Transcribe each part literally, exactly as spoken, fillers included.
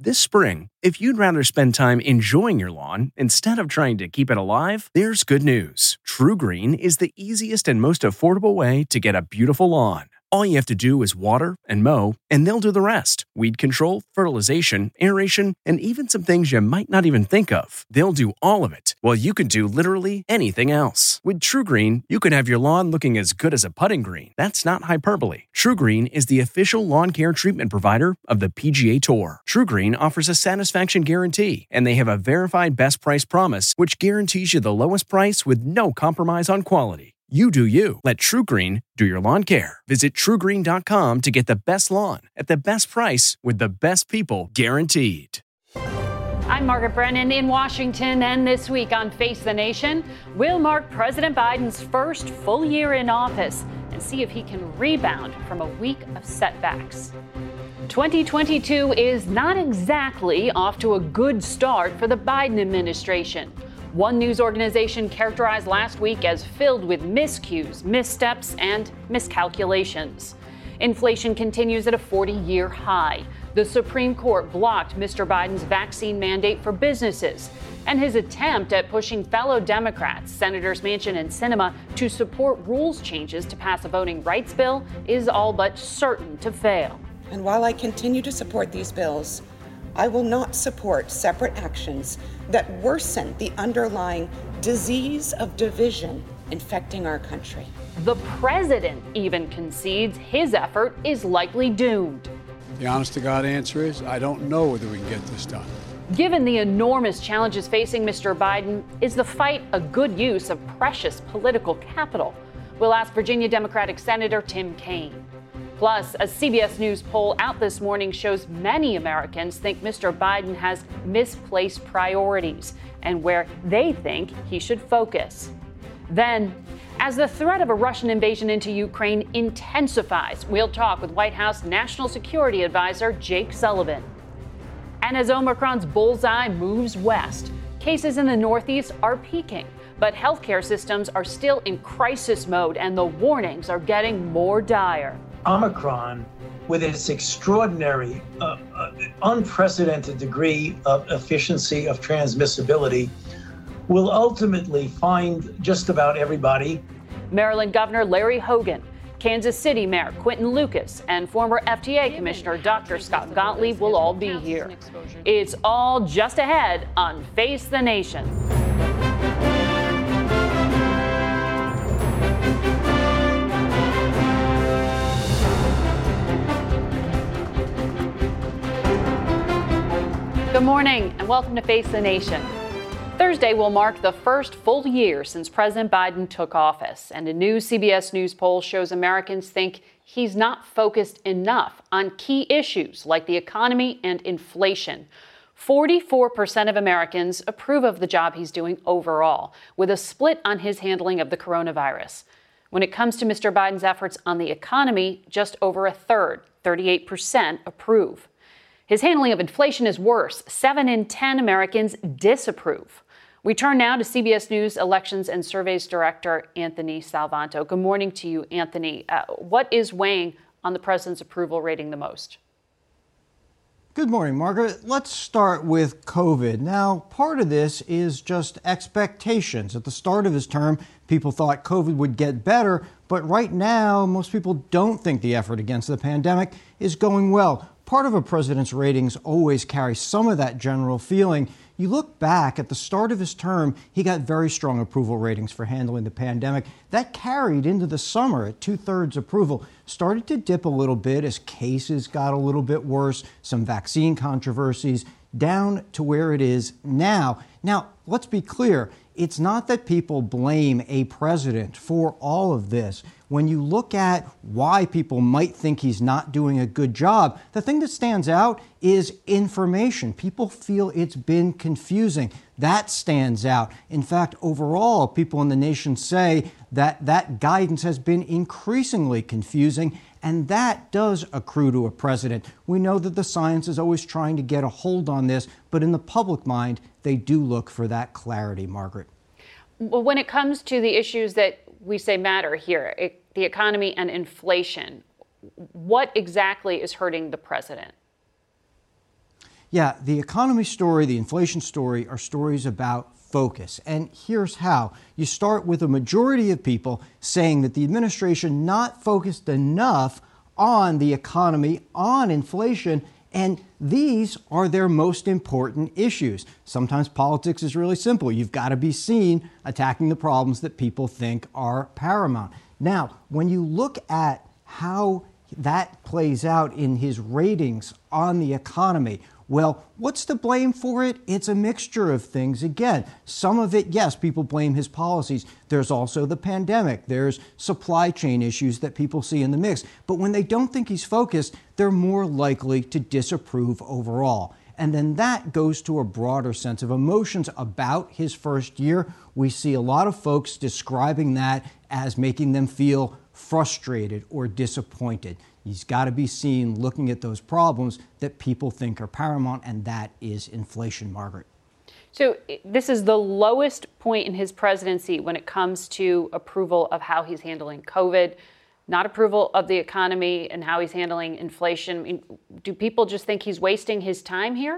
This spring, if you'd rather spend time enjoying your lawn instead of trying to keep it alive, there's good news. TruGreen is the easiest and most affordable way to get a beautiful lawn. All you have to do is water and mow, and they'll do the rest. Weed control, fertilization, aeration, and even some things you might not even think of. They'll do all of it, while you can do literally anything else. With TruGreen, you can have your lawn looking as good as a putting green. That's not hyperbole. TruGreen is the official lawn care treatment provider of the P G A Tour. TruGreen offers a satisfaction guarantee, and they have a verified best price promise, which guarantees you the lowest price with no compromise on quality. You do you. Let TruGreen do your lawn care. Visit True Green dot com to get the best lawn at the best price with the best people guaranteed. I'm Margaret Brennan in Washington, and this week on Face the Nation, we'll mark President Biden's first full year in office and see if he can rebound from a week of setbacks. twenty twenty-two is not exactly off to a good start for the Biden administration. One news organization characterized last week as filled with miscues, missteps, and miscalculations. Inflation continues at a forty-year high. The Supreme Court blocked Mister Biden's vaccine mandate for businesses, and his attempt at pushing fellow Democrats, Senators Manchin and Sinema, to support rules changes to pass a voting rights bill is all but certain to fail. And while I continue to support these bills, I will not support separate actions that worsen the underlying disease of division infecting our country. The president even concedes his effort is likely doomed. The honest-to-God answer is, I don't know whether we can get this done. Given the enormous challenges facing Mister Biden, is the fight a good use of precious political capital? We'll ask Virginia Democratic Senator Tim Kaine. Plus, a C B S News poll out this morning shows many Americans think Mister Biden has misplaced priorities and where they think he should focus. Then, as the threat of a Russian invasion into Ukraine intensifies, we'll talk with White House National Security Advisor Jake Sullivan. And as Omicron's bullseye moves west, cases in the Northeast are peaking, but healthcare systems are still in crisis mode and the warnings are getting more dire. Omicron, with its extraordinary, uh, uh, unprecedented degree of efficiency of transmissibility, will ultimately find just about everybody. Maryland Governor Larry Hogan, Kansas City Mayor Quinton Lucas, and former F D A Commissioner Doctor Scott Gottlieb will all be here. It's all just ahead on Face the Nation. Good morning and welcome to Face the Nation. Thursday will mark the first full year since President Biden took office, and a new C B S News poll shows Americans think he's not focused enough on key issues like the economy and inflation. forty-four percent of Americans approve of the job he's doing overall, with a split on his handling of the coronavirus. When it comes to Mister Biden's efforts on the economy, just over a third, thirty-eight percent, approve. His handling of inflation is worse. Seven in ten Americans disapprove. We turn now to C B S News Elections and Surveys Director Anthony Salvanto. Good morning to you, Anthony. Uh, what is weighing on the president's approval rating the most? Good morning, Margaret. Let's start with COVID. Now, part of this is just expectations. At the start of his term, people thought COVID would get better, but right now, most people don't think the effort against the pandemic is going well. Part of a president's ratings always carry some of that general feeling. You look back at the start of his term, he got very strong approval ratings for handling the pandemic. That carried into the summer at two-thirds approval. Started to dip a little bit as cases got a little bit worse, some vaccine controversies, down to where it is now. Now, let's be clear. It's not that people blame a president for all of this. When you look at why people might think he's not doing a good job, the thing that stands out is information. People feel it's been confusing. That stands out. In fact, overall, people in the nation say that that guidance has been increasingly confusing, and that does accrue to a president. We know that the science is always trying to get a hold on this, but in the public mind, they do look for that clarity, Margaret. Well, when it comes to the issues that we say matter here, it, the economy and inflation, what exactly is hurting the president? Yeah, the economy story, the inflation story are stories about focus. And here's how. You start with a majority of people saying that the administration not focused enough on the economy, on inflation, and these are their most important issues. Sometimes politics is really simple. You've got to be seen attacking the problems that people think are paramount. Now, when you look at how that plays out in his ratings on the economy, well, what's to blame for it? It's a mixture of things. Again, some of it, yes, people blame his policies. There's also the pandemic. There's supply chain issues that people see in the mix. But when they don't think he's focused, they're more likely to disapprove overall. And then that goes to a broader sense of emotions about his first year. We see a lot of folks describing that as making them feel frustrated or disappointed. He's got to be seen looking at those problems that people think are paramount, and that is inflation, Margaret. So this is the lowest point in his presidency when it comes to approval of how he's handling COVID, not approval of the economy and how he's handling inflation. I mean, do people just think he's wasting his time here?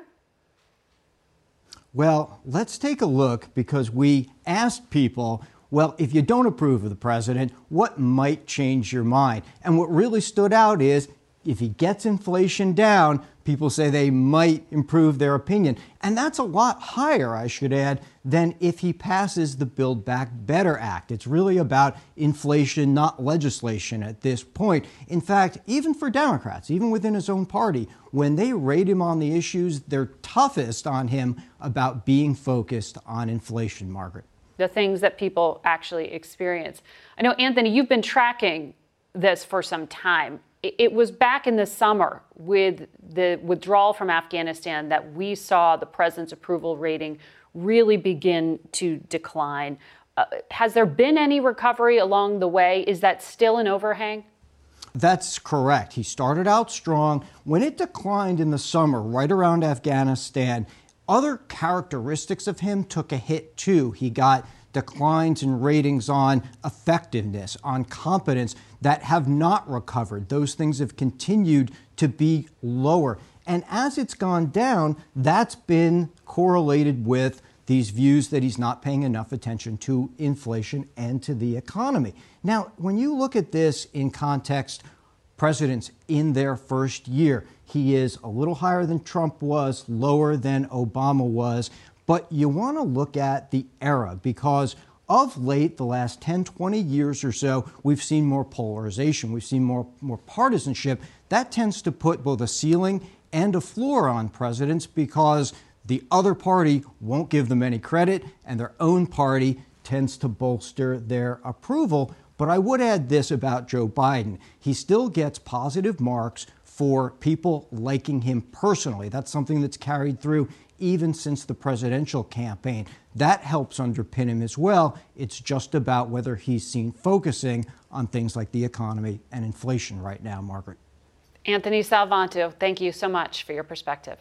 Well, let's take a look, because we asked people, well, if you don't approve of the president, what might change your mind? And what really stood out is if he gets inflation down, people say they might improve their opinion. And that's a lot higher, I should add, than if he passes the Build Back Better Act. It's really about inflation, not legislation at this point. In fact, even for Democrats, even within his own party, when they rate him on the issues, they're toughest on him about being focused on inflation, Margaret. The things that people actually experience. I know, Anthony, you've been tracking this for some time. It was back in the summer with the withdrawal from Afghanistan that we saw the president's approval rating really begin to decline. Uh, has there been any recovery along the way? Is that still an overhang? That's correct. He started out strong. When it declined in the summer, right around Afghanistan, other characteristics of him took a hit too. He got declines in ratings on effectiveness, on competence that have not recovered. Those things have continued to be lower. And as it's gone down, that's been correlated with these views that he's not paying enough attention to inflation and to the economy. Now, when you look at this in context, presidents in their first year, he is a little higher than Trump was, lower than Obama was. But you want to look at the era, because of late, the last ten, twenty years or so, we've seen more polarization. We've seen more, more partisanship. That tends to put both a ceiling and a floor on presidents, because the other party won't give them any credit, and their own party tends to bolster their approval. But I would add this about Joe Biden. He still gets positive marks for people liking him personally. That's something that's carried through even since the presidential campaign. That helps underpin him as well. It's just about whether he's seen focusing on things like the economy and inflation right now, Margaret. Anthony Salvanto, thank you so much for your perspective.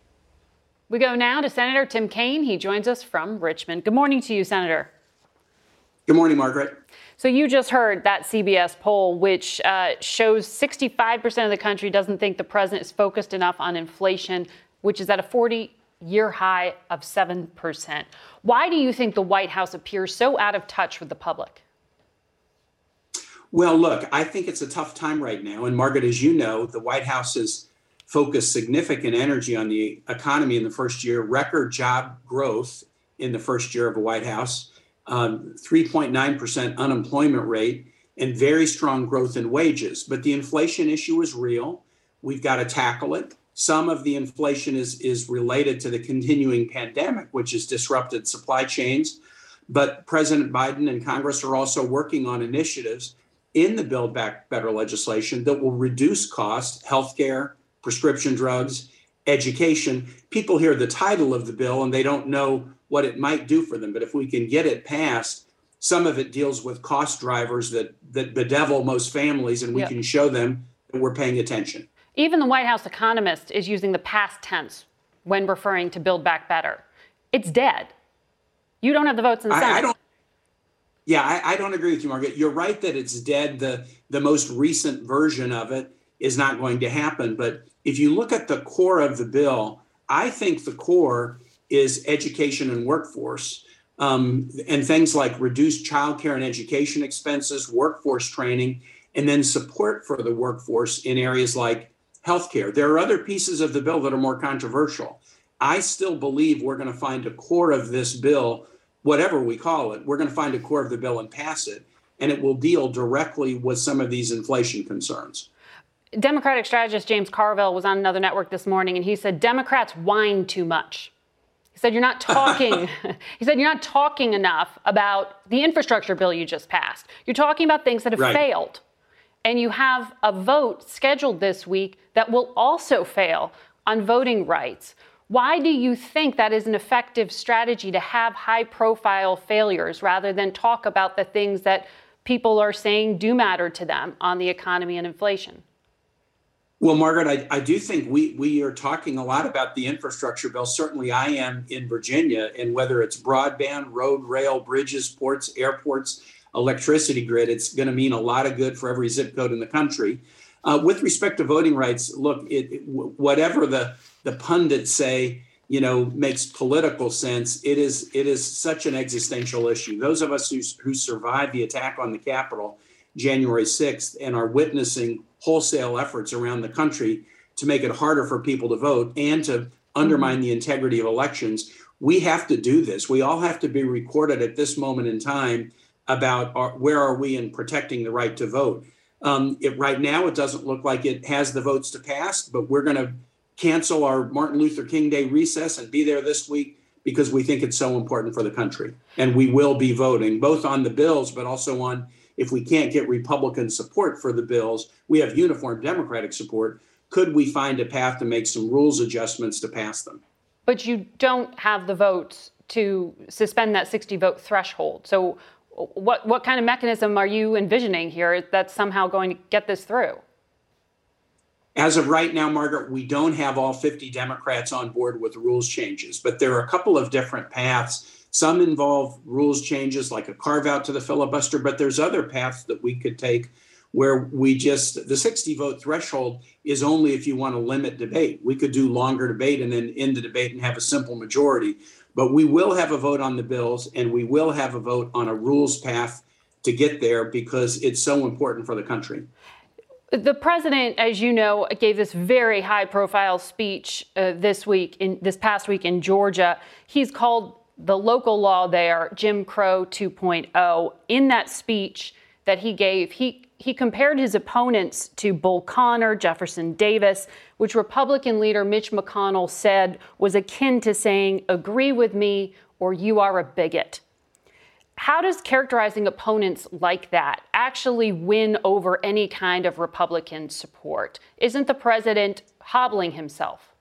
We go now to Senator Tim Kaine. He joins us from Richmond. Good morning to you, Senator. Good morning, Margaret. So you just heard that C B S poll, which uh, shows sixty-five percent of the country doesn't think the president is focused enough on inflation, which is at a forty-year high of seven percent. Why do you think the White House appears so out of touch with the public? Well, look, I think it's a tough time right now. And Margaret, as you know, the White House has focused significant energy on the economy in the first year, record job growth in the first year of the White House. Um, three point nine percent unemployment rate, and very strong growth in wages. But the inflation issue is real. We've got to tackle it. Some of the inflation is, is related to the continuing pandemic, which has disrupted supply chains. But President Biden and Congress are also working on initiatives in the Build Back Better legislation that will reduce costs, healthcare, prescription drugs, education. People hear the title of the bill and they don't know what it might do for them. But if we can get it passed, some of it deals with cost drivers that, that bedevil most families, and we yep. can show them that we're paying attention. Even the White House economist is using the past tense when referring to Build Back Better. It's dead. You don't have the votes in the Senate. I, I don't, yeah, I, I don't agree with you, Margaret. You're right that it's dead. The, the most recent version of it is not going to happen. But if you look at the core of the bill, I think the core is education and workforce, um, and things like reduced childcare and education expenses, workforce training, and then support for the workforce in areas like healthcare. There are other pieces of the bill that are more controversial. I still believe we're going to find a core of this bill, whatever we call it, we're going to find a core of the bill and pass it, and it will deal directly with some of these inflation concerns. Democratic strategist James Carville was on another network this morning, and he said Democrats whine too much. He said you're not talking. he said you're not talking enough about the infrastructure bill you just passed. You're talking about things that have right. failed, and you have a vote scheduled this week that will also fail on voting rights. Why do you think that is an effective strategy to have high-profile failures rather than talk about the things that people are saying do matter to them on the economy and inflation? Well, Margaret, I, I do think we, we are talking a lot about the infrastructure bill. Certainly I am in Virginia, and whether it's broadband, road, rail, bridges, ports, airports, electricity grid, it's going to mean a lot of good for every zip code in the country. Uh, with respect to voting rights, look, it, it, whatever the, the pundits say, you know, makes political sense. It is it is such an existential issue. Those of us who, who survived the attack on the Capitol January sixth and are witnessing wholesale efforts around the country to make it harder for people to vote and to undermine mm-hmm. the integrity of elections, we have to do this. We all have to be recorded at this moment in time about our, where are we in protecting the right to vote. Um, it, right now, it doesn't look like it has the votes to pass, but we're going to cancel our Martin Luther King Day recess and be there this week because we think it's so important for the country. And we will be voting both on the bills, but also on, if we can't get Republican support for the bills, we have uniform Democratic support. Could we find a path to make some rules adjustments to pass them? But you don't have the votes to suspend that sixty vote threshold. So what what kind of mechanism are you envisioning here that's somehow going to get this through? As of right now, Margaret, we don't have all fifty Democrats on board with rules changes, but there are a couple of different paths. Some involve rules changes like a carve out to the filibuster, but there's other paths that we could take where we just, the sixty vote threshold is only if you want to limit debate. We could do longer debate and then end the debate and have a simple majority. But we will have a vote on the bills, and we will have a vote on a rules path to get there because it's so important for the country. The president, as you know, gave this very high-profile speech uh, this week, in this past week in Georgia. He's called the local law there Jim Crow two point oh. In that speech that he gave, he he compared his opponents to Bull Connor, Jefferson Davis, which Republican leader Mitch McConnell said was akin to saying, "Agree with me or you are a bigot." How does characterizing opponents like that actually win over any kind of Republican support? Isn't the president hobbling himself?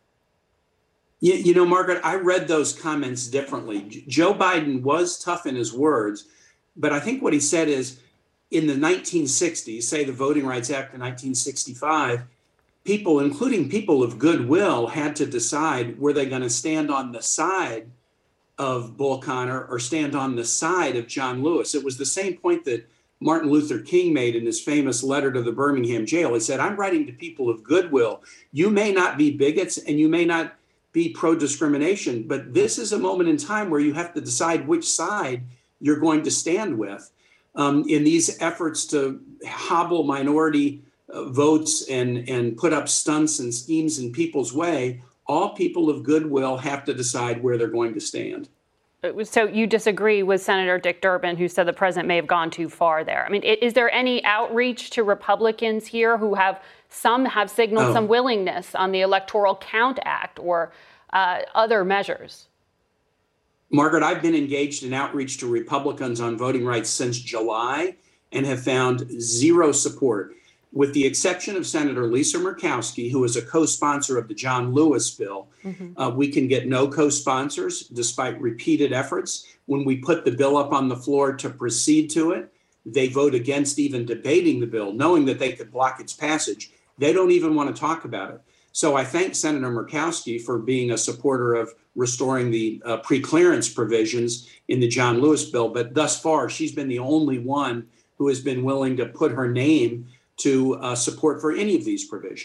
You, you know, Margaret, I read those comments differently. J- Joe Biden was tough in his words, but I think what he said is in the nineteen sixties, say the Voting Rights Act of nineteen sixty-five, people, including people of goodwill, had to decide were they going to stand on the side of Bull Connor or stand on the side of John Lewis. It was the same point that Martin Luther King made in his famous letter to the Birmingham jail. He said, "I'm writing to people of goodwill. You may not be bigots and you may not be pro-discrimination, but this is a moment in time where you have to decide which side you're going to stand with." Um, in these efforts to hobble minority uh, votes and, and put up stunts and schemes in people's way, all people of goodwill have to decide where they're going to stand. So you disagree with Senator Dick Durbin, who said the president may have gone too far there. I mean, is there any outreach to Republicans here who have, some have signaled oh. some willingness on the Electoral Count Act or uh, other measures? Margaret, I've been engaged in outreach to Republicans on voting rights since July and have found zero support. With the exception of Senator Lisa Murkowski, who is a co-sponsor of the John Lewis bill, mm-hmm. uh, we can get no co-sponsors despite repeated efforts. When we put the bill up on the floor to proceed to it, they vote against even debating the bill, knowing that they could block its passage. They don't even want to talk about it. So I thank Senator Murkowski for being a supporter of restoring the uh, pre-clearance provisions in the John Lewis bill. But thus far, she's been the only one who has been willing to put her name to uh, support for any of these provisions.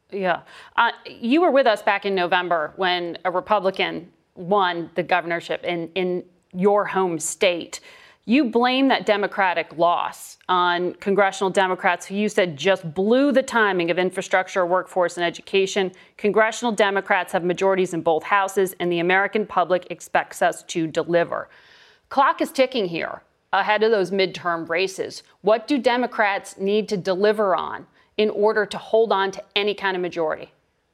Yeah. Uh, you were with us back in November when a Republican won the governorship in, in your home state. You blame that Democratic loss on congressional Democrats who you said just blew the timing of infrastructure, workforce, and education. Congressional Democrats have majorities in both houses, and the American public expects us to deliver. Clock is ticking here ahead of those midterm races. What do Democrats need to deliver on in order to hold on to any kind of majority?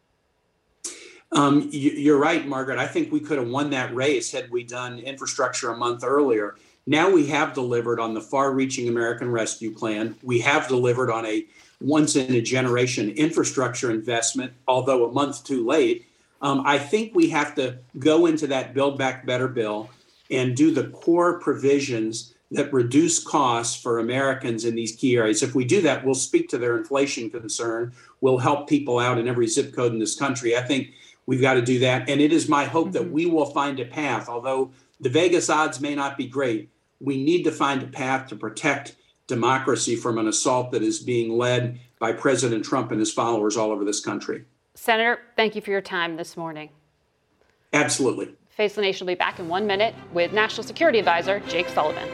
Um, you're right, Margaret. I think we could have won that race had we done infrastructure a month earlier. Now we have delivered on the far-reaching American Rescue Plan. We have delivered on a once-in-a-generation infrastructure investment, although a month too late. Um, I think we have to go into that Build Back Better bill and do the core provisions that reduce costs for Americans in these key areas. If we do that, we'll speak to their inflation concern. We'll help people out in every zip code in this country. I think we've got to do that. And it is my hope mm-hmm. that we will find a path. Although the Vegas odds may not be great, we need to find a path to protect democracy from an assault that is being led by President Trump and his followers all over this country. Senator, thank you for your time this morning. Absolutely. Face the Nation will be back in one minute with National Security Advisor Jake Sullivan.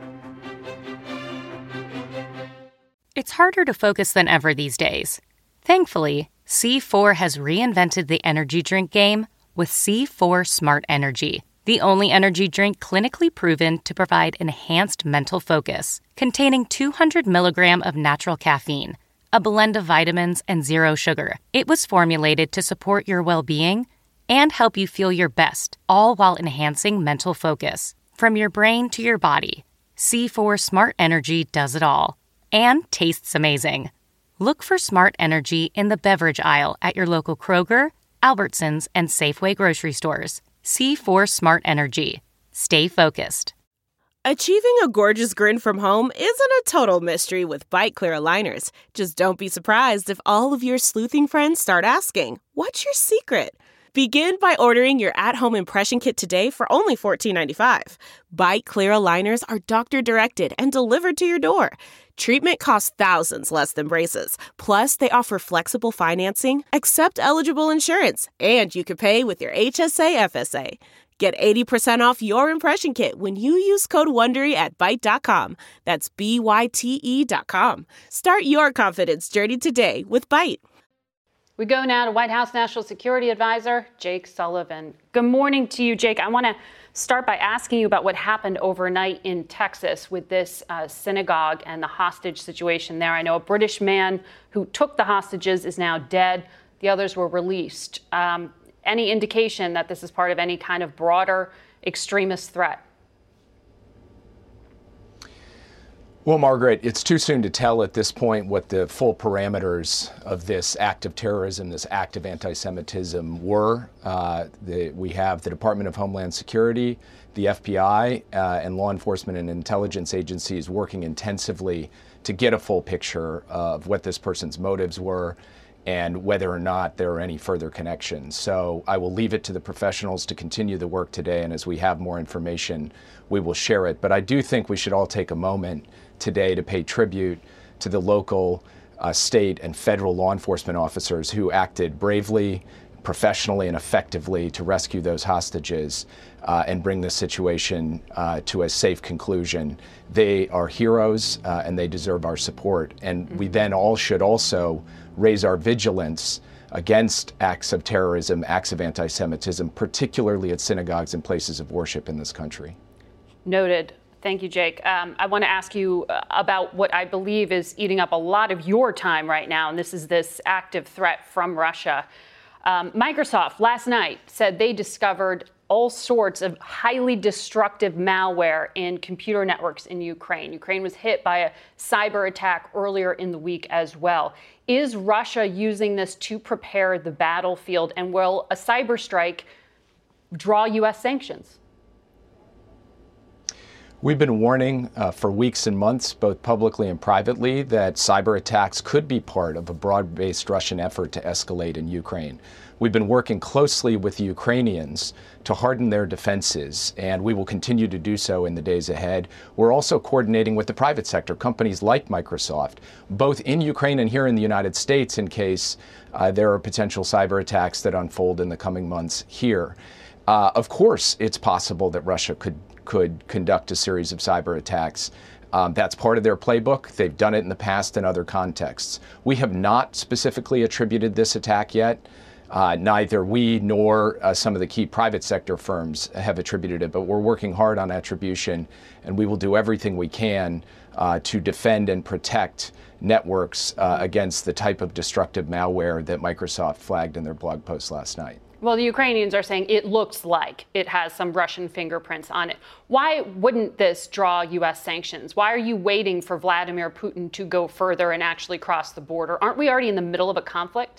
It's harder to focus than ever these days. Thankfully, C four has reinvented the energy drink game with C four Smart Energy, the only energy drink clinically proven to provide enhanced mental focus, containing two hundred milligrams of natural caffeine, a blend of vitamins, and zero sugar. It was formulated to support your well-being and help you feel your best, all while enhancing mental focus. From your brain to your body, C four Smart Energy does it all. And tastes amazing. Look for Smart Energy in the beverage aisle at your local Kroger, Albertsons, and Safeway grocery stores. C four Smart Energy. Stay focused. Achieving a gorgeous grin from home isn't a total mystery with Byte Clear aligners. Just don't be surprised if all of your sleuthing friends start asking, "What's your secret?" Begin by ordering your at-home impression kit today for only fourteen ninety-five. Byte Clear aligners are doctor-directed and delivered to your door. Treatment costs thousands less than braces. Plus, they offer flexible financing, accept eligible insurance, and you can pay with your H S A F S A. Get eighty percent off your impression kit when you use code WONDERY at byte dot com. That's B Y T E dot com. Start your confidence journey today with Byte. We go now to White House National Security Advisor Jake Sullivan. Good morning to you, Jake. I want to start by asking you about what happened overnight in Texas with this uh, synagogue and the hostage situation there. I know a British man who took the hostages is now dead. The others were released. Um, any indication that this is part of any kind of broader extremist threat? Well, Margaret, it's too soon to tell at this point what the full parameters of this act of terrorism, this act of anti-Semitism were. Uh, the, we have the Department of Homeland Security, the F B I, uh, and law enforcement and intelligence agencies working intensively to get a full picture of what this person's motives were and whether or not there are any further connections. So I will leave it to the professionals to continue the work today, and as we have more information, we will share it. But I do think we should all take a moment today to pay tribute to the local, uh, state, and federal law enforcement officers who acted bravely, professionally, and effectively to rescue those hostages uh, and bring this situation uh, to a safe conclusion. They are heroes uh, and they deserve our support. And we then all should also raise our vigilance against acts of terrorism, acts of anti-Semitism, particularly at synagogues and places of worship in this country. Noted. Thank you, Jake. Um, I want to ask you about what I believe is eating up a lot of your time right now, and this is this active threat from Russia. Um, Microsoft last night said they discovered all sorts of highly destructive malware in computer networks in Ukraine. Ukraine was hit by a cyber attack earlier in the week as well. Is Russia using this to prepare the battlefield, and will a cyber strike draw U S sanctions? We've been warning uh, for weeks and months, both publicly and privately, that cyber attacks could be part of a broad-based Russian effort to escalate in Ukraine. We've been working closely with the Ukrainians to harden their defenses, and we will continue to do so in the days ahead. We're also coordinating with the private sector, companies like Microsoft, both in Ukraine and here in the United States, in case uh, there are potential cyber attacks that unfold in the coming months here. Uh, of course, it's possible that Russia could could conduct a series of cyber attacks. Um, that's part of their playbook. They've done it in the past in other contexts. We have not specifically attributed this attack yet. Uh, neither we nor uh, some of the key private sector firms have attributed it, but we're working hard on attribution, and we will do everything we can uh, to defend and protect networks uh, against the type of destructive malware that Microsoft flagged in their blog post last night. Well, the Ukrainians are saying it looks like it has some Russian fingerprints on it. Why wouldn't this draw U S sanctions? Why are you waiting for Vladimir Putin to go further and actually cross the border? Aren't we already in the middle of a conflict?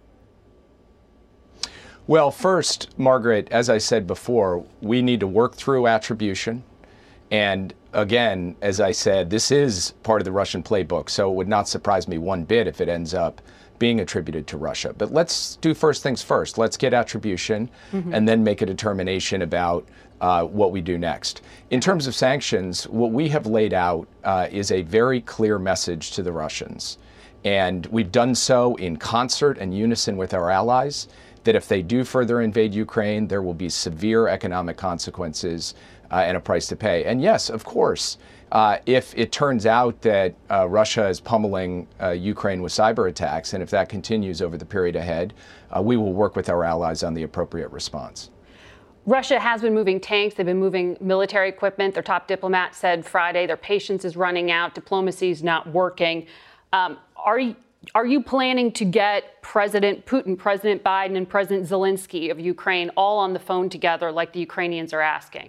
Well, first, Margaret, as I said before, we need to work through attribution. And again, as I said, this is part of the Russian playbook, so it would not surprise me one bit if it ends up being attributed to Russia. But let's do first things first. Let's get attribution mm-hmm. and then make a determination about uh, what we do next. In terms of sanctions, what we have laid out uh, is a very clear message to the Russians. And we've done so in concert and unison with our allies, that if they do further invade Ukraine, there will be severe economic consequences uh, and a price to pay. And yes, of course, uh, if it turns out that uh, Russia is pummeling uh, Ukraine with cyber attacks, and if that continues over the period ahead, uh, we will work with our allies on the appropriate response. Russia has been moving tanks. They've been moving military equipment. Their top diplomat said Friday their patience is running out. Diplomacy is not working. Um, are you Are you planning to get President Putin, President Biden, and President Zelensky of Ukraine all on the phone together like the Ukrainians are asking?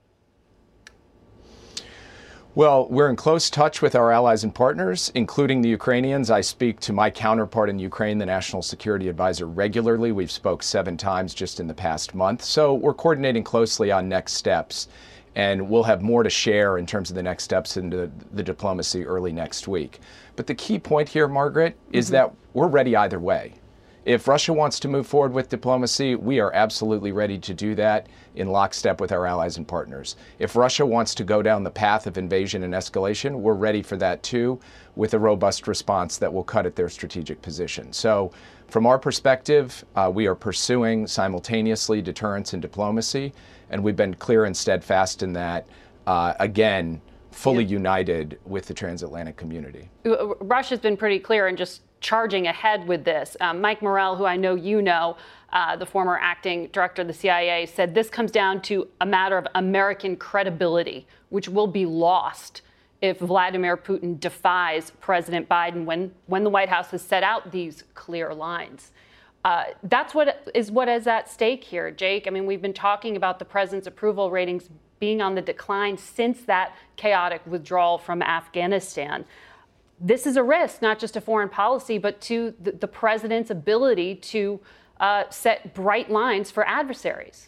Well, we're in close touch with our allies and partners, including the Ukrainians. I speak to my counterpart in Ukraine, the National Security Advisor, regularly. We've spoke seven times just in the past month. So we're coordinating closely on next steps. And we'll have more to share in terms of the next steps into the diplomacy early next week. But the key point here, Margaret, is mm-hmm. that we're ready either way. If Russia wants to move forward with diplomacy, we are absolutely ready to do that in lockstep with our allies and partners. If Russia wants to go down the path of invasion and escalation, we're ready for that too, with a robust response that will cut at their strategic position. So from our perspective, uh, we are pursuing simultaneously deterrence and diplomacy, and we've been clear and steadfast in that, uh, again, fully yeah. united with the transatlantic community. Russia's been pretty clear in just charging ahead with this. Um, Mike Morell, who I know you know, uh, the former acting director of the C I A, said this comes down to a matter of American credibility, which will be lost if Vladimir Putin defies President Biden when, when the White House has set out these clear lines. Uh, that's what is what is at stake here, Jake. I mean, we've been talking about the president's approval ratings being on the decline since that chaotic withdrawal from Afghanistan. This is a risk, not just to foreign policy, but to the, the president's ability to uh, set bright lines for adversaries.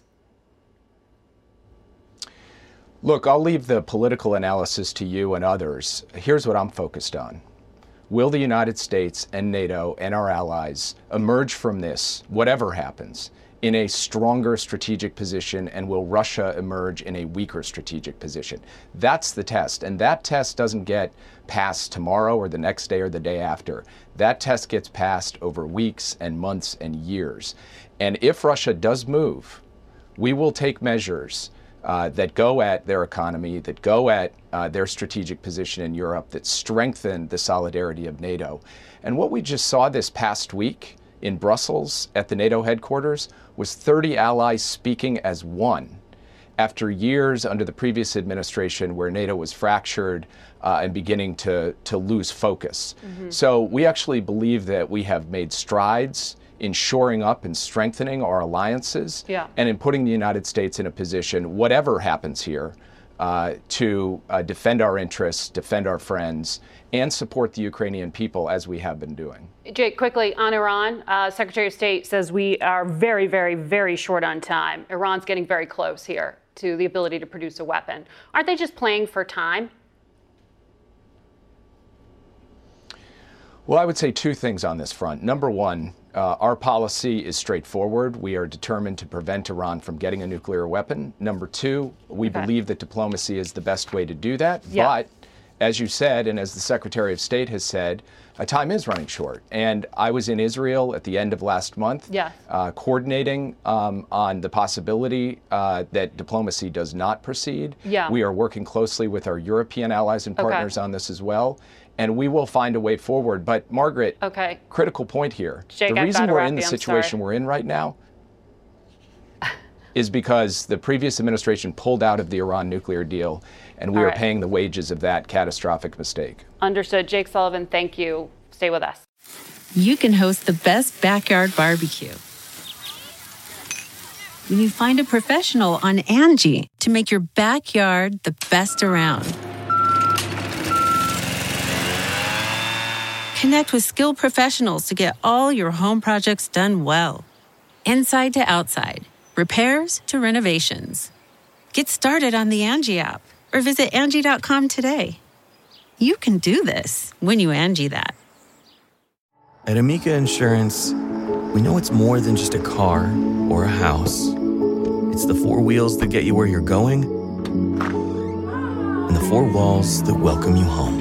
Look, I'll leave the political analysis to you and others. Here's what I'm focused on. Will the United States and NATO and our allies emerge from this, whatever happens, in a stronger strategic position, and will Russia emerge in a weaker strategic position? That's the test, and that test doesn't get passed tomorrow or the next day or the day after. That test gets passed over weeks and months and years. And if Russia does move, we will take measures Uh, that go at their economy, that go at uh, their strategic position in Europe, that strengthen the solidarity of NATO. And what we just saw this past week in Brussels at the NATO headquarters was thirty allies speaking as one after years under the previous administration where NATO was fractured uh, and beginning to, to lose focus. Mm-hmm. So we actually believe that we have made strides in shoring up and strengthening our alliances, yeah. and in putting the United States in a position, whatever happens here, uh, to uh, defend our interests, defend our friends, and support the Ukrainian people as we have been doing. Jake, quickly on Iran, uh, Secretary of State says we are very, very, very short on time. Iran's getting very close here to the ability to produce a weapon. Aren't they just playing for time? Well, I would say two things on this front. Number one, Uh, our policy is straightforward. We are determined to prevent Iran from getting a nuclear weapon. Number two, we okay. believe that diplomacy is the best way to do that. Yeah. But as you said, and as the Secretary of State has said, uh, time is running short. And I was in Israel at the end of last month, yeah. uh, coordinating um, on the possibility uh, that diplomacy does not proceed. Yeah. We are working closely with our European allies and partners okay. on this as well. And we will find a way forward. But Margaret, okay. critical point here. Jake, the reason we're in the you, situation we're in right now is because the previous administration pulled out of the Iran nuclear deal, and we All are right. paying the wages of that catastrophic mistake. Understood. Jake Sullivan, thank you. Stay with us. You can host the best backyard barbecue when you find a professional on Angie to make your backyard the best around. Connect with skilled professionals to get all your home projects done well. Inside to outside, repairs to renovations. Get started on the Angie app or visit Angie dot com today. You can do this when you Angie that. At Amica Insurance, we know it's more than just a car or a house. It's the four wheels that get you where you're going and the four walls that welcome you home.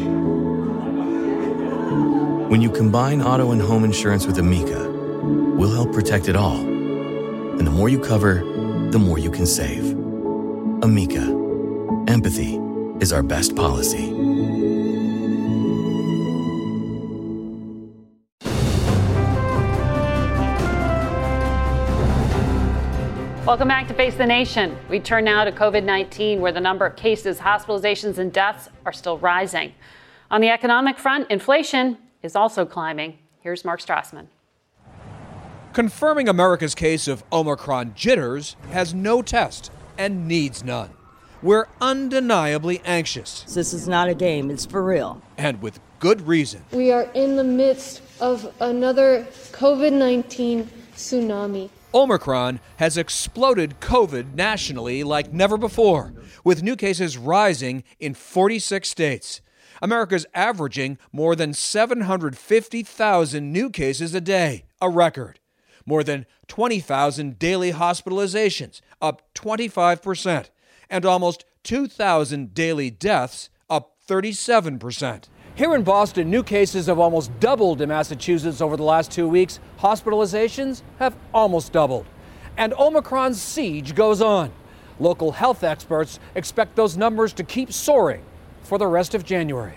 When you combine auto and home insurance with Amica, we'll help protect it all. And the more you cover, the more you can save. Amica. Empathy is our best policy. Welcome back to Face the Nation. We turn now to COVID nineteen, where the number of cases, hospitalizations, and deaths are still rising. On the economic front, inflation is also climbing. Here's Mark Strassman. Confirming America's case of Omicron jitters has no test and needs none. We're undeniably anxious. This is not a game, it's for real. And with good reason. We are in the midst of another COVID nineteen tsunami. Omicron has exploded COVID nationally like never before, with new cases rising in forty-six states. America's averaging more than seven hundred fifty thousand new cases a day, a record. More than twenty thousand daily hospitalizations, up twenty-five percent, and almost two thousand daily deaths, up thirty-seven percent. Here in Boston, new cases have almost doubled in Massachusetts over the last two weeks. Hospitalizations have almost doubled. And Omicron's siege goes on. Local health experts expect those numbers to keep soaring for the rest of January.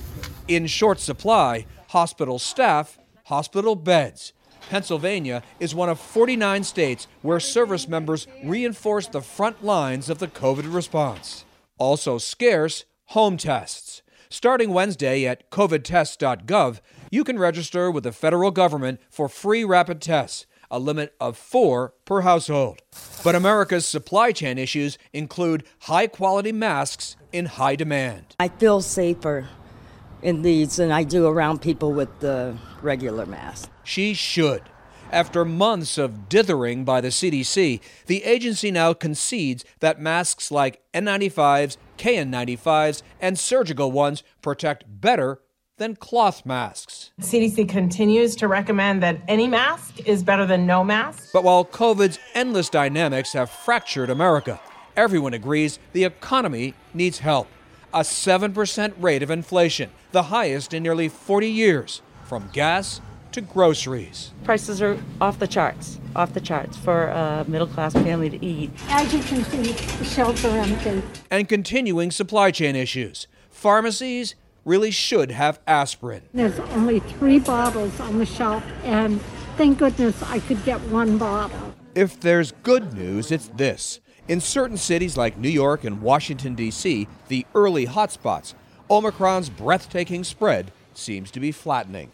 In short supply, hospital staff, hospital beds. Pennsylvania is one of forty-nine states where service members reinforce the front lines of the COVID response. Also scarce, home tests. Starting Wednesday at covid tests dot gov, you can register with the federal government for free rapid tests, a limit of four per household. But America's supply chain issues include high-quality masks in high demand. I feel safer in these than I do around people with the regular mask. She should. After months of dithering by the C D C, the agency now concedes that masks like N ninety-fives, K N ninety-fives, and surgical ones protect better than cloth masks. C D C continues to recommend that any mask is better than no mask. But while COVID's endless dynamics have fractured America, everyone agrees the economy needs help. A seven percent rate of inflation, the highest in nearly forty years, from gas to groceries. Prices are off the charts, off the charts for a middle-class family to eat. As you can see, the shelves are empty. And continuing supply chain issues. Pharmacies really should have aspirin. There's only three bottles on the shelf, and thank goodness I could get one bottle. If there's good news, it's this. In certain cities like New York and Washington, D C, the early hotspots, Omicron's breathtaking spread seems to be flattening.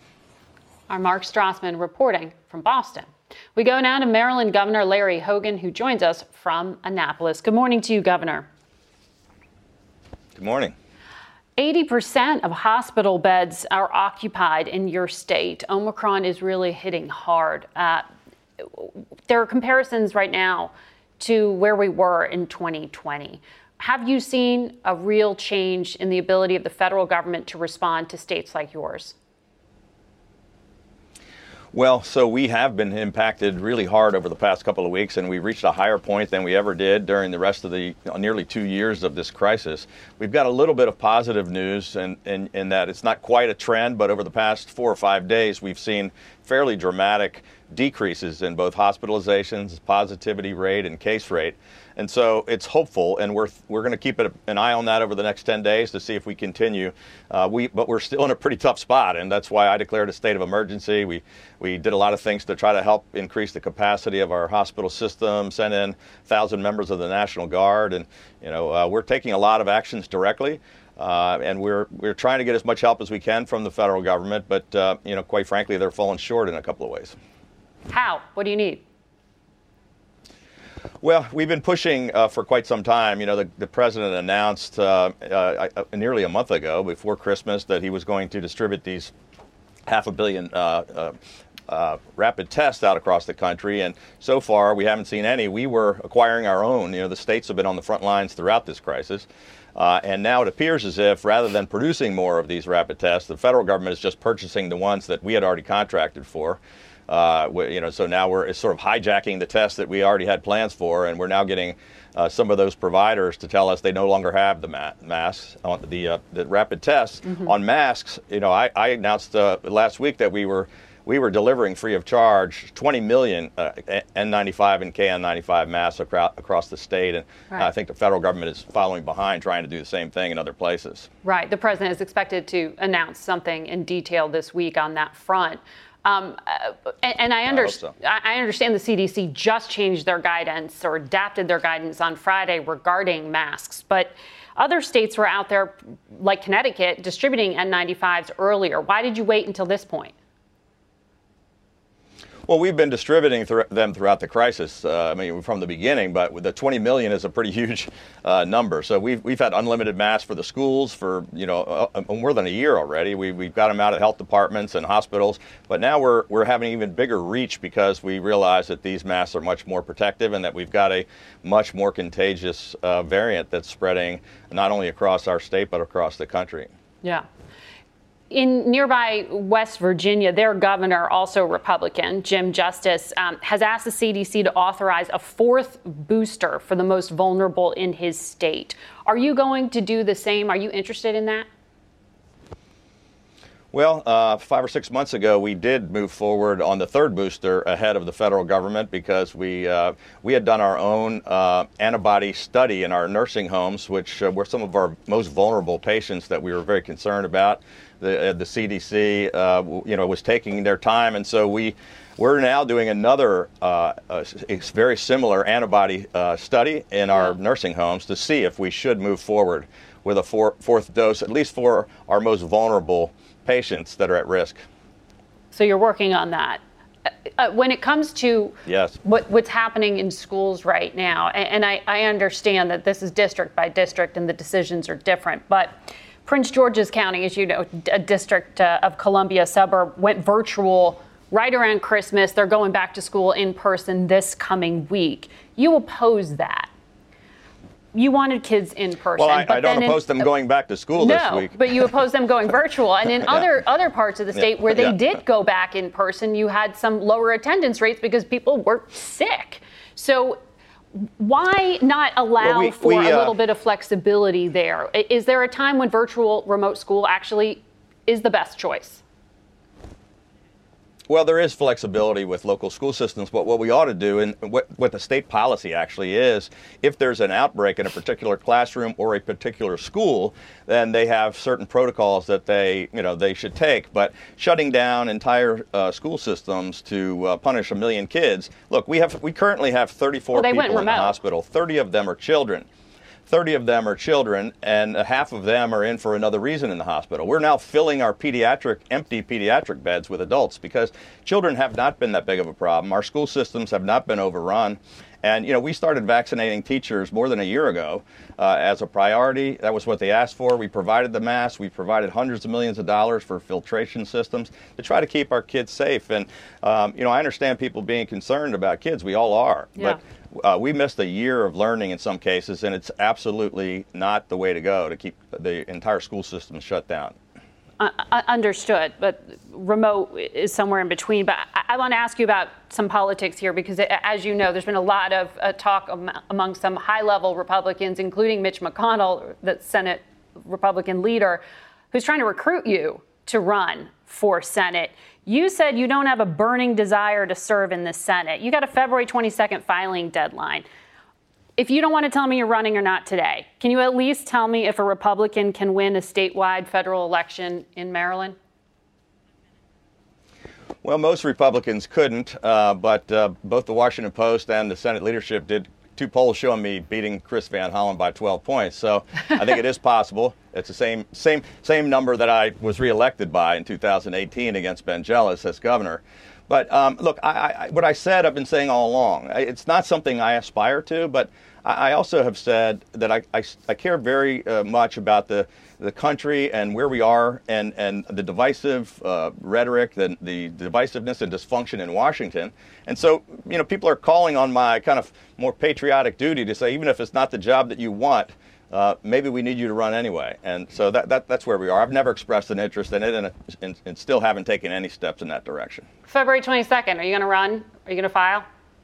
Our Mark Strassman reporting from Boston. We go now to Maryland Governor Larry Hogan, who joins us from Annapolis. Good morning to you, Governor. Good morning. eighty percent of hospital beds are occupied in your state. Omicron is really hitting hard. Uh, there are comparisons right now to where we were in twenty twenty. Have you seen a real change in the ability of the federal government to respond to states like yours? Well, so we have been impacted really hard over the past couple of weeks, and we've reached a higher point than we ever did during the rest of the you know, nearly two years of this crisis. We've got a little bit of positive news in, in, in that it's not quite a trend, but over the past four or five days, we've seen fairly dramatic decreases in both hospitalizations, positivity rate, and case rate. And so it's hopeful, and we're we're going to keep an eye on that over the next ten days to see if we continue. Uh, we but we're still in a pretty tough spot, and that's why I declared a state of emergency. We we did a lot of things to try to help increase the capacity of our hospital system, sent in one thousand members of the National Guard, and you know uh, we're taking a lot of actions directly. Uh, and we're we're trying to get as much help as we can from the federal government, but uh, you know, quite frankly, they're falling short in a couple of ways. How? What do you need? Well, we've been pushing uh, for quite some time. You know, the, the president announced uh, uh, uh, nearly a month ago, before Christmas, that he was going to distribute these half a billion uh, uh, uh, rapid tests out across the country. And so far, we haven't seen any. We were acquiring our own. You know, the states have been on the front lines throughout this crisis. Uh, and now it appears as if, rather than producing more of these rapid tests, the federal government is just purchasing the ones that we had already contracted for. Uh, you know, so now we're sort of hijacking the tests that we already had plans for, and we're now getting uh, some of those providers to tell us they no longer have the ma- masks, on the uh, the rapid tests mm-hmm. on masks. You know, I, I announced uh, last week that we were we were delivering free of charge twenty million uh, N ninety-five and K N ninety-five masks across, across the state, and right. I think the federal government is following behind, trying to do the same thing in other places. Right. The president is expected to announce something in detail this week on that front. Um, uh, and, and I, under- I, so. I understand the C D C just changed their guidance or adapted their guidance on Friday regarding masks, but other states were out there, like Connecticut, distributing N ninety-fives earlier. Why did you wait until this point? Well, we've been distributing th- them throughout the crisis. Uh, I mean, from the beginning, but the twenty million is a pretty huge uh, number. So we've we've had unlimited masks for the schools for you know uh, more than a year already. We we've got them out at health departments and hospitals, but now we're we're having even bigger reach because we realize that these masks are much more protective and that we've got a much more contagious uh, variant that's spreading not only across our state but across the country. Yeah. In nearby West Virginia, their governor, also Republican, Jim Justice, um, has asked the C D C to authorize a fourth booster for the most vulnerable in his state. Are you going to do the same? Are you interested in that? Well, uh, five or six months ago, we did move forward on the third booster ahead of the federal government because we uh, we had done our own uh, antibody study in our nursing homes, which uh, were some of our most vulnerable patients that we were very concerned about. The, uh, the C D C, uh, you know, was taking their time, and so we we're now doing another uh, uh, very similar antibody uh, study in our nursing homes to see if we should move forward with a four, fourth dose, at least for our most vulnerable patients that are at risk. So you're working on that. Uh, when it comes to yes. what, what's happening in schools right now, and, and I, I understand that this is district by district and the decisions are different, but Prince George's County, as you know, a district uh, of Columbia suburb, went virtual right around Christmas. They're going back to school in person this coming week. You oppose that. You wanted kids in person. Well, I, but I don't then oppose in, them going back to school no, this week. But you oppose them going virtual. And in yeah. other other parts of the state yeah. where they yeah. did go back in person, you had some lower attendance rates because people were sick. So why not allow well, we, for we, uh, a little bit of flexibility there? Is there a time when virtual remote school actually is the best choice? Well, there is flexibility with local school systems, but what we ought to do, and what, what the state policy actually is, if there's an outbreak in a particular classroom or a particular school, then they have certain protocols that they, you know, they should take. But shutting down entire uh, school systems to uh, punish a million kids, look, we have we currently have thirty-four well, people in the hospital. thirty of them are children. thirty of them are children, and half of them are in for another reason in the hospital. We're now filling our pediatric, empty pediatric beds with adults because children have not been that big of a problem. Our school systems have not been overrun. And, you know, we started vaccinating teachers more than a year ago uh, as a priority. That was what they asked for. We provided the masks. We provided hundreds of millions of dollars for filtration systems to try to keep our kids safe. And, um, you know, I understand people being concerned about kids. We all are. Yeah. But Uh, we missed a year of learning in some cases, and it's absolutely not the way to go to keep the entire school system shut down. Uh, understood, but remote is somewhere in between. But I, I want to ask you about some politics here, because as you know, there's been a lot of uh, talk am- among some high-level Republicans, including Mitch McConnell, the Senate Republican leader, who's trying to recruit you to run for Senate. You said you don't have a burning desire to serve in the Senate. You got a February twenty-second filing deadline. If you don't want to tell me you're running or not today, can you at least tell me if a Republican can win a statewide federal election in Maryland? Well, most Republicans couldn't, uh, but uh, both the Washington Post and the Senate leadership did two polls showing me beating Chris Van Hollen by twelve points. So I think it is possible. It's the same same same number that I was reelected by in two thousand eighteen against Ben Jealous as governor. But um, look, I, I, what I said, I've been saying all along. It's not something I aspire to, but I also have said that I, I, I care very uh, much about the, the country and where we are, and, and the divisive uh, rhetoric, the, the divisiveness and dysfunction in Washington. And so, you know, people are calling on my kind of more patriotic duty to say, even if it's not the job that you want, uh, maybe we need you to run anyway. And so that, that that's where we are. I've never expressed an interest in it, and, and, and still haven't taken any steps in that direction. February twenty-second, are you going to run? Are you going to file?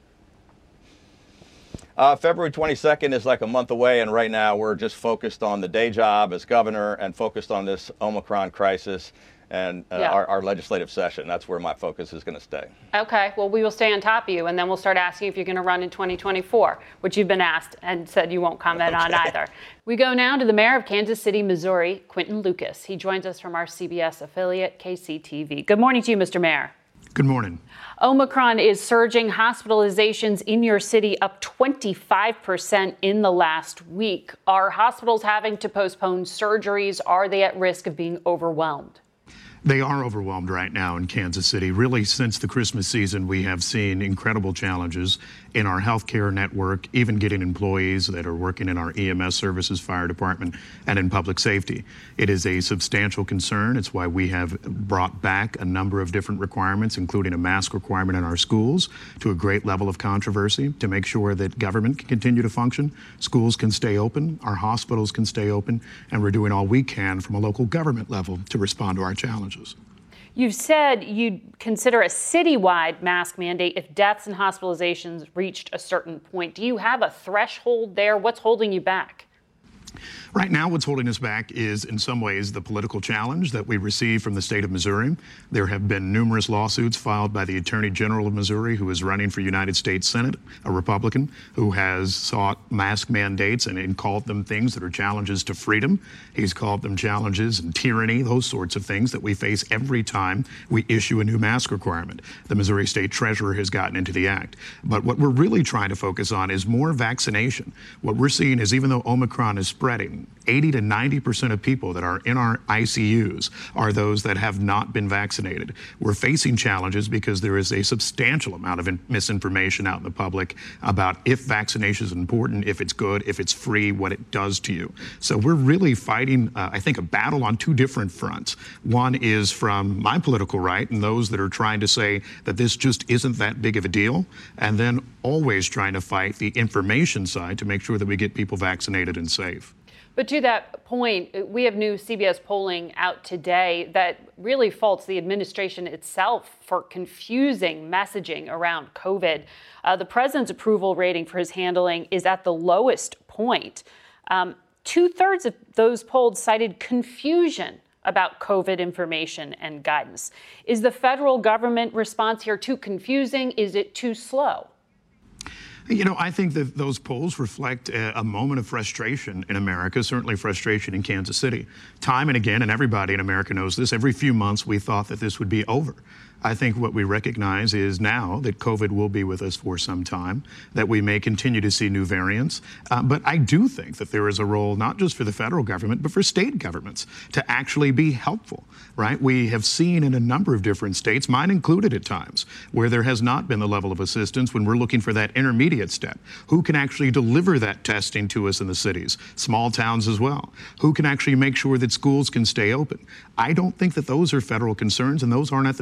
Uh, February twenty-second is like a month away, and right now we're just focused on the day job as governor and focused on this Omicron crisis and uh, Yeah. our, our legislative session. That's where my focus is going to stay. Okay, well, we will stay on top of you, and then we'll start asking if you're going to run in twenty twenty-four, which you've been asked and said you won't comment on either. We go now to the mayor of Kansas City, Missouri, Quinton Lucas. He joins us from our C B S affiliate, K C T V. Good morning to you, Mister Mayor. Good morning. Omicron is surging. Hospitalizations in your city up twenty-five percent in the last week. Are hospitals having to postpone surgeries? Are they at risk of being overwhelmed? They are overwhelmed right now in Kansas City. Really, since the Christmas season, we have seen incredible challenges in our healthcare network, even getting employees that are working in our E M S services, fire department, and in public safety. It is a substantial concern. It's why we have brought back a number of different requirements, including a mask requirement in our schools, to a great level of controversy, to make sure that government can continue to function, schools can stay open, our hospitals can stay open, and we're doing all we can from a local government level to respond to our challenges. You've said you'd consider a citywide mask mandate if deaths and hospitalizations reached a certain point. Do you have a threshold there? What's holding you back? Right now, what's holding us back is, in some ways, the political challenge that we receive from the state of Missouri. There have been numerous lawsuits filed by the Attorney General of Missouri, who is running for United States Senate, a Republican, who has sought mask mandates and, and called them things that are challenges to freedom. He's called them challenges and tyranny, those sorts of things that we face every time we issue a new mask requirement. The Missouri State Treasurer has gotten into the act. But what we're really trying to focus on is more vaccination. What we're seeing is, even though Omicron is spreading, eighty to ninety percent of people that are in our I C Us are those that have not been vaccinated. We're facing challenges because there is a substantial amount of in- misinformation out in the public about if vaccination is important, if it's good, if it's free, what it does to you. So we're really fighting, uh, I think, a battle on two different fronts. One is from my political right and those that are trying to say that this just isn't that big of a deal, and then always trying to fight the information side to make sure that we get people vaccinated and safe. But to that point, we have new C B S polling out today that really faults the administration itself for confusing messaging around COVID. Uh, the president's approval rating for his handling is at the lowest point. Um, two-thirds of those polled cited confusion about COVID information and guidance. Is the federal government response here too confusing? Is it too slow? You know, I think that those polls reflect a, a moment of frustration in America, certainly frustration in Kansas City. Time and again, and everybody in America knows this, every few months we thought that this would be over. I think what we recognize is now that COVID will be with us for some time, that we may continue to see new variants. Uh, but I do think that there is a role not just for the federal government, but for state governments to actually be helpful, right? We have seen in a number of different states, mine included at times, where there has not been the level of assistance when we're looking for that intermediate step. Who can actually deliver that testing to us in the cities, small towns as well? Who can actually make sure that schools can stay open? I don't think that those are federal concerns, and those aren't at the feet of the president.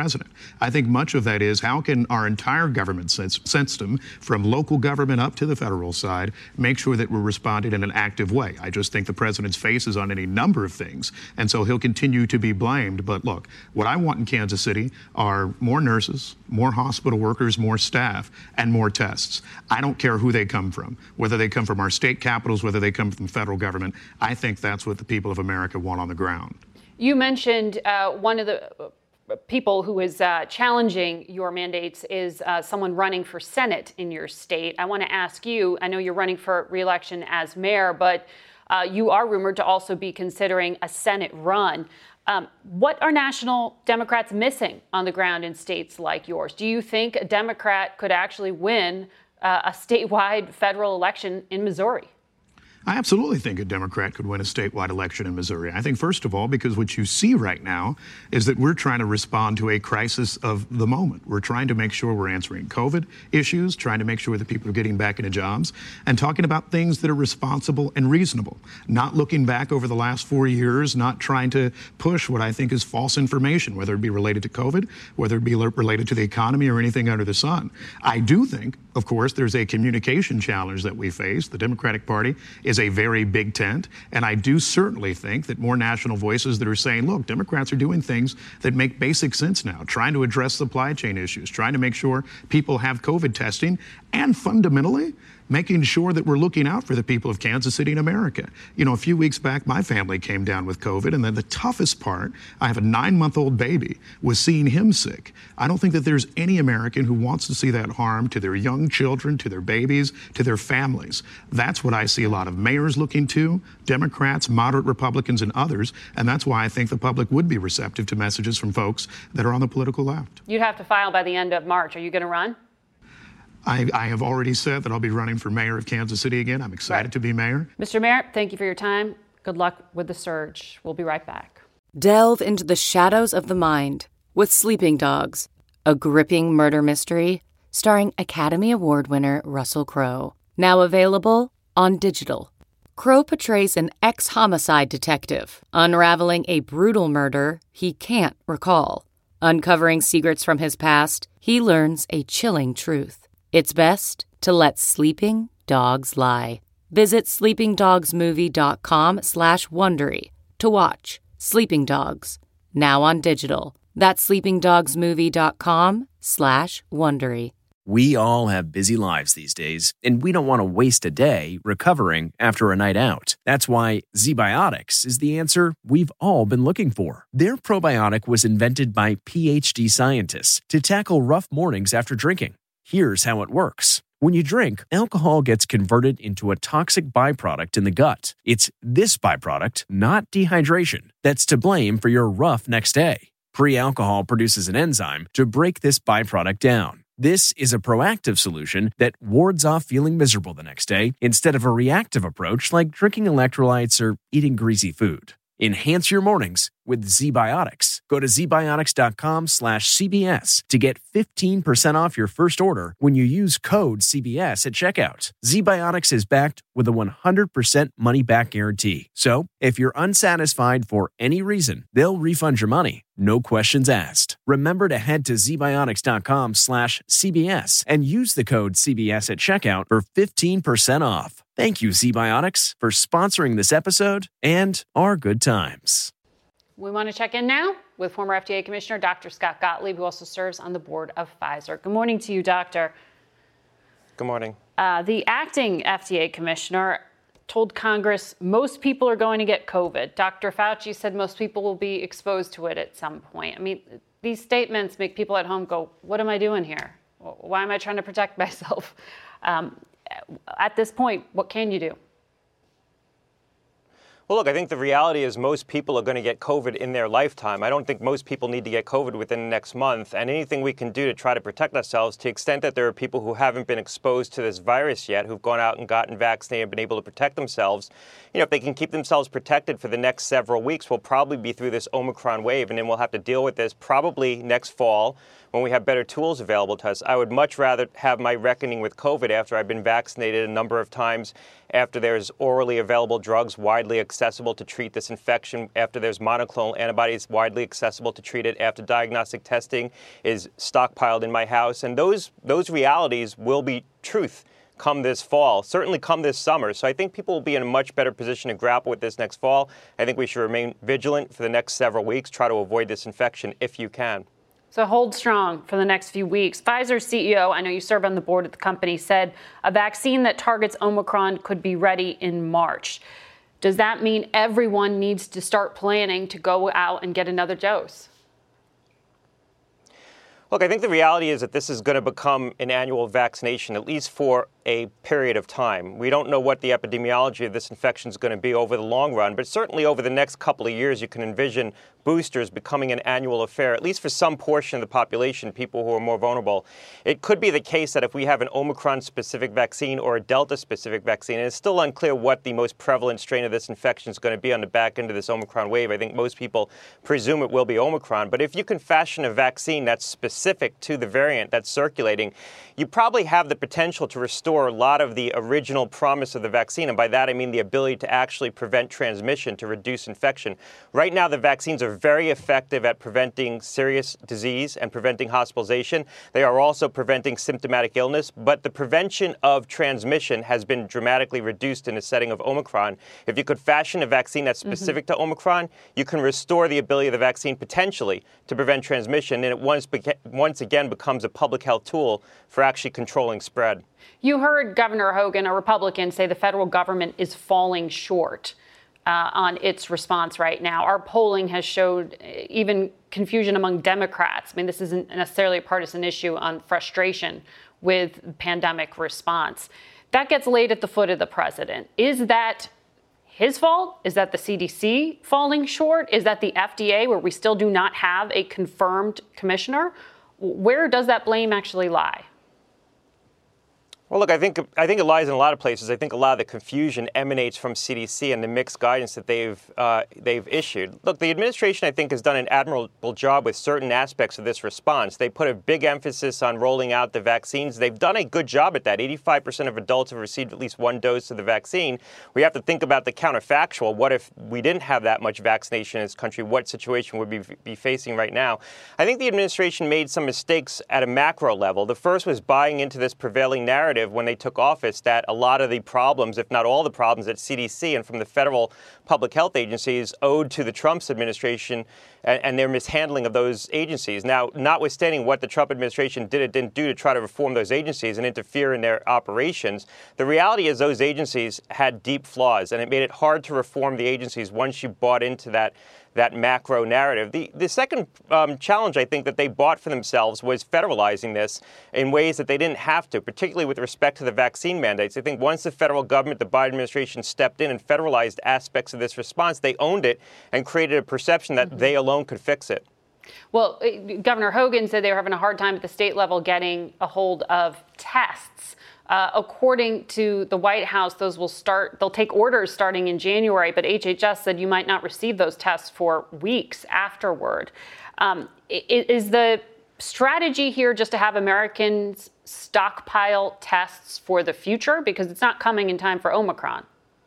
president. I think much of that is how can our entire government system, from local government up to the federal side, make sure that we're responding in an active way. I just think the president's face is on any number of things, and so he'll continue to be blamed. But look, what I want in Kansas City are more nurses, more hospital workers, more staff, and more tests. I don't care who they come from, whether they come from our state capitals, whether they come from the federal government. I think that's what the people of America want on the ground. You mentioned uh, one of the people who is uh, challenging your mandates is uh, someone running for Senate in your state. I want to ask you, I know you're running for re-election as mayor, but uh, you are rumored to also be considering a Senate run. Um, what are national Democrats missing on the ground in states like yours? Do you think a Democrat could actually win uh, a statewide federal election in Missouri? I absolutely think a Democrat could win a statewide election in Missouri. I think, first of all, because what you see right now is that we're trying to respond to a crisis of the moment. We're trying to make sure we're answering COVID issues, trying to make sure that people are getting back into jobs, and talking about things that are responsible and reasonable. Not looking back over the last four years, not trying to push what I think is false information, whether it be related to COVID, whether it be related to the economy or anything under the sun. I do think, of course, there's a communication challenge that we face. The Democratic Party is a very big tent. And I do certainly think that more national voices that are saying, look, Democrats are doing things that make basic sense now, trying to address supply chain issues, trying to make sure people have COVID testing, and fundamentally, making sure that we're looking out for the people of Kansas City and America. You know, a few weeks back, my family came down with COVID, and then the toughest part, I have a nine-month-old baby, was seeing him sick. I don't think that there's any American who wants to see that harm to their young children, to their babies, to their families. That's what I see a lot of mayors looking to, Democrats, moderate Republicans, and others, and that's why I think the public would be receptive to messages from folks that are on the political left. You'd have to file by the end of March. Are you going to run? I, I have already said that I'll be running for mayor of Kansas City again. I'm excited right. to be mayor. Mister Mayor, thank you for your time. Good luck with the surge. We'll be right back. Delve into the shadows of the mind with Sleeping Dogs, a gripping murder mystery starring Academy Award winner Russell Crowe. Now available on digital. Crowe portrays an ex-homicide detective unraveling a brutal murder he can't recall. Uncovering secrets from his past, he learns a chilling truth. It's best to let sleeping dogs lie. Visit sleepingdogsmovie.com slash Wondery to watch Sleeping Dogs, now on digital. That's sleepingdogsmovie.com slash Wondery. We all have busy lives these days, and we don't want to waste a day recovering after a night out. That's why ZBiotics is the answer we've all been looking for. Their probiotic was invented by PhD scientists to tackle rough mornings after drinking. Here's how it works. When you drink, alcohol gets converted into a toxic byproduct in the gut. It's this byproduct, not dehydration, that's to blame for your rough next day. Pre-alcohol produces an enzyme to break this byproduct down. This is a proactive solution that wards off feeling miserable the next day instead of a reactive approach like drinking electrolytes or eating greasy food. Enhance your mornings with ZBiotics. Go to zbiotics.com slash CBS to get fifteen percent off your first order when you use code C B S at checkout. ZBiotics is backed with a one hundred percent money-back guarantee. So, if you're unsatisfied for any reason, they'll refund your money. No questions asked. Remember to head to zbiotics.com slash CBS and use the code C B S at checkout for fifteen percent off. Thank you, ZBiotics, for sponsoring this episode and our good times. We want to check in now with former F D A Commissioner Doctor Scott Gottlieb, who also serves on the board of Pfizer. Good morning to you, Doctor. Good morning. Uh, the acting F D A Commissioner told Congress most people are going to get COVID. Doctor Fauci said most people will be exposed to it at some point. I mean, these statements make people at home go, what am I doing here? Why am I trying to protect myself? Um, at this point, what can you do? Well, look, I think the reality is most people are going to get COVID in their lifetime. I don't think most people need to get COVID within the next month. And anything we can do to try to protect ourselves, to the extent that there are people who haven't been exposed to this virus yet, who've gone out and gotten vaccinated, been able to protect themselves, you know, if they can keep themselves protected for the next several weeks, we'll probably be through this Omicron wave. And then we'll have to deal with this probably next fall when we have better tools available to us. I would much rather have my reckoning with COVID after I've been vaccinated a number of times, after there's orally available drugs widely accessible accessible to treat this infection, after there's monoclonal antibodies widely accessible to treat it, after diagnostic testing is stockpiled in my house. And those those realities will be truth come this fall, certainly come this summer. So I think people will be in a much better position to grapple with this next fall. I think we should remain vigilant for the next several weeks, try to avoid this infection if you can. So hold strong for the next few weeks. Pfizer's C E O, I know you serve on the board of the company, said a vaccine that targets Omicron could be ready in March. Does that mean everyone needs to start planning to go out and get another dose? Look, I think the reality is that this is going to become an annual vaccination, at least for a period of time. We don't know what the epidemiology of this infection is going to be over the long run, but certainly over the next couple of years, you can envision boosters becoming an annual affair, at least for some portion of the population, people who are more vulnerable. It could be the case that if we have an Omicron-specific vaccine or a Delta-specific vaccine, and it's still unclear what the most prevalent strain of this infection is going to be on the back end of this Omicron wave. I think most people presume it will be Omicron. But if you can fashion a vaccine that's specific to the variant that's circulating, you probably have the potential to restore a lot of the original promise of the vaccine. And by that, I mean the ability to actually prevent transmission, to reduce infection. Right now, the vaccines are very effective at preventing serious disease and preventing hospitalization. They are also preventing symptomatic illness, but the prevention of transmission has been dramatically reduced in the setting of Omicron. If you could fashion a vaccine that's specific mm-hmm. to Omicron, you can restore the ability of the vaccine potentially to prevent transmission, and it once, beca- once again becomes a public health tool for actually controlling spread. You heard Governor Hogan, a Republican, say the federal government is falling short Uh, on its response right now. Our polling has showed even confusion among Democrats. I mean, this isn't necessarily a partisan issue on frustration with pandemic response. That gets laid at the foot of the president. Is that his fault? Is that the C D C falling short? Is that the F D A, where we still do not have a confirmed commissioner? Where does that blame actually lie? Well, look, I think I think it lies in a lot of places. I think a lot of the confusion emanates from C D C and the mixed guidance that they've uh, they've issued. Look, the administration, I think, has done an admirable job with certain aspects of this response. They put a big emphasis on rolling out the vaccines. They've done a good job at that. eighty-five percent of adults have received at least one dose of the vaccine. We have to think about the counterfactual. What if we didn't have that much vaccination in this country? What situation would we be facing right now? I think the administration made some mistakes at a macro level. The first was buying into this prevailing narrative when they took office that a lot of the problems, if not all the problems at C D C and from the federal public health agencies, owed to the Trump administration and, and their mishandling of those agencies. Now, notwithstanding what the Trump administration did or didn't do to try to reform those agencies and interfere in their operations, the reality is those agencies had deep flaws, and it made it hard to reform the agencies once you bought into that that macro narrative. The the second um, challenge I think that they bought for themselves was federalizing this in ways that they didn't have to, particularly with respect to the vaccine mandates. I think once the federal government, the Biden administration, stepped in and federalized aspects of this response, they owned it and created a perception that mm-hmm. they alone could fix it. Well, Governor Hogan said they were having a hard time at the state level getting a hold of tests. Uh, according to the White House, those will start, they'll take orders starting in January, but H H S said you might not receive those tests for weeks afterward. Um, is the strategy here just to have Americans stockpile tests for the future? Because it's not coming in time for Omicron.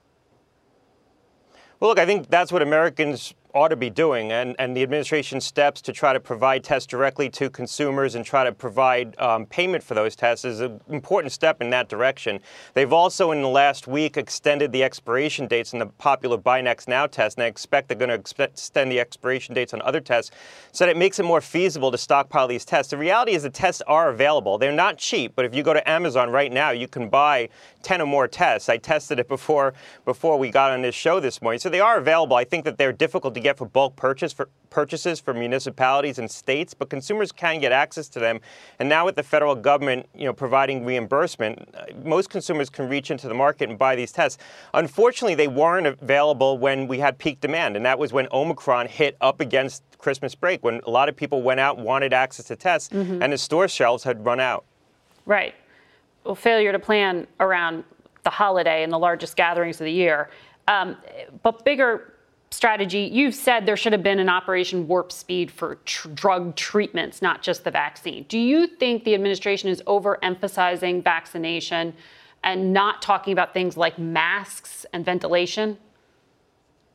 Well, look, I think that's what Americans ought to be doing, and, and the administration's steps to try to provide tests directly to consumers and try to provide um, payment for those tests is an important step in that direction. They've also, in the last week, extended the expiration dates on the popular BinaxNOW test, and I expect they're going to ex- extend the expiration dates on other tests so that it makes it more feasible to stockpile these tests. The reality is the tests are available. They're not cheap, but if you go to Amazon right now, you can buy ten or more tests. I tested it before before we got on this show this morning. So they are available. I think that they're difficult to get for bulk purchase for purchases for municipalities and states, but consumers can get access to them. And now with the federal government, you know, providing reimbursement, most consumers can reach into the market and buy these tests. Unfortunately, they weren't available when we had peak demand, and that was when Omicron hit up against Christmas break, when a lot of people went out and wanted access to tests, mm-hmm. and the store shelves had run out. Right. Well, failure to plan around the holiday and the largest gatherings of the year. Um, but bigger strategy, you've said there should have been an Operation Warp Speed for tr- drug treatments, not just the vaccine. Do you think the administration is overemphasizing vaccination and not talking about things like masks and ventilation?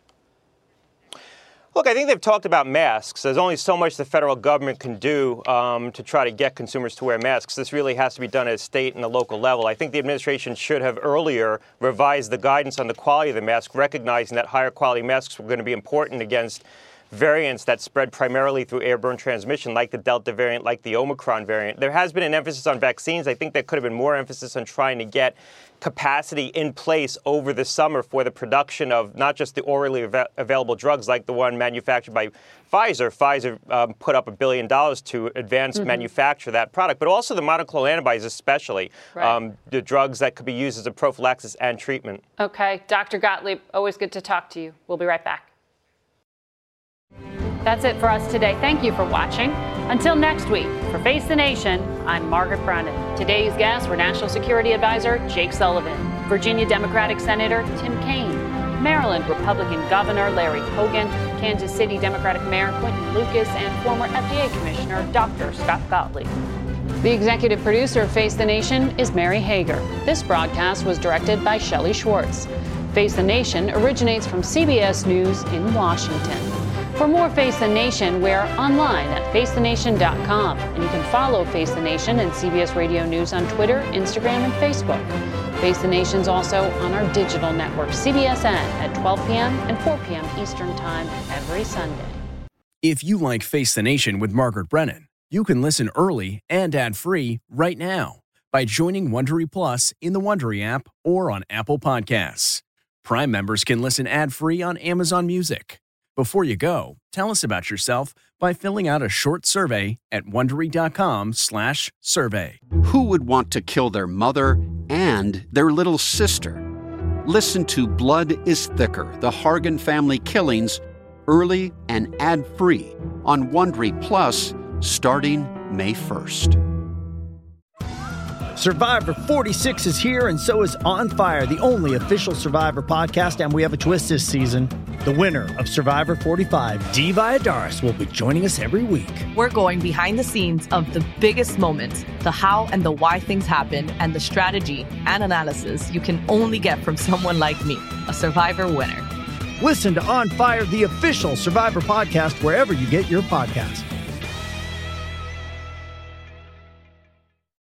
Look, I think they've talked about masks. There's only so much the federal government can do um, to try to get consumers to wear masks. This really has to be done at a state and a local level. I think the administration should have earlier revised the guidance on the quality of the mask, recognizing that higher quality masks were going to be important against variants that spread primarily through airborne transmission, like the Delta variant, like the Omicron variant. There has been an emphasis on vaccines. I think there could have been more emphasis on trying to get capacity in place over the summer for the production of not just the orally av- available drugs like the one manufactured by Pfizer. Pfizer um, put up a billion dollars to advance mm-hmm. manufacture that product, but also the monoclonal antibodies, especially right. um, the drugs that could be used as a prophylaxis and treatment. Okay. Doctor Gottlieb, always good to talk to you. We'll be right back. That's it for us today. Thank you for watching. Until next week, for Face the Nation, I'm Margaret Brennan. Today's guests were National Security Advisor Jake Sullivan, Virginia Democratic Senator Tim Kaine, Maryland Republican Governor Larry Hogan, Kansas City Democratic Mayor Quentin Lucas, and former F D A Commissioner Doctor Scott Gottlieb. The executive producer of Face the Nation is Mary Hager. This broadcast was directed by Shelley Schwartz. Face the Nation originates from C B S News in Washington. For more Face the Nation, we're online at face the nation dot com. And you can follow Face the Nation and C B S Radio News on Twitter, Instagram, and Facebook. Face the Nation's also on our digital network, C B S N, at twelve p.m. and four p.m. Eastern Time every Sunday. If you like Face the Nation with Margaret Brennan, you can listen early and ad-free right now by joining Wondery Plus in the Wondery app or on Apple Podcasts. Prime members can listen ad-free on Amazon Music. Before you go, tell us about yourself by filling out a short survey at Wondery.com slash survey. Who would want to kill their mother and their little sister? Listen to Blood is Thicker, the Hargan family killings, early and ad-free on Wondery Plus starting May first. Survivor forty-six is here, and so is On Fire, the only official Survivor podcast, and we have a twist this season. The winner of Survivor forty-five, Dee Valladares, will be joining us every week. We're going behind the scenes of the biggest moments, the how and the why things happen, and the strategy and analysis you can only get from someone like me, a Survivor winner. Listen to On Fire, the official Survivor podcast, wherever you get your podcasts.